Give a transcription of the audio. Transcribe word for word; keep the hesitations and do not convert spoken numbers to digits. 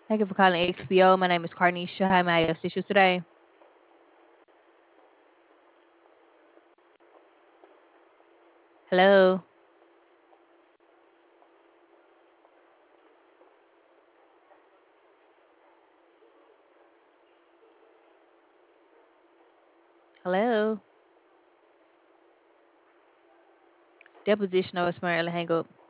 Thank you for calling X P O. My name is Carnisha. How may I assist you today? Hello? Hello? Deposition or smart hang up.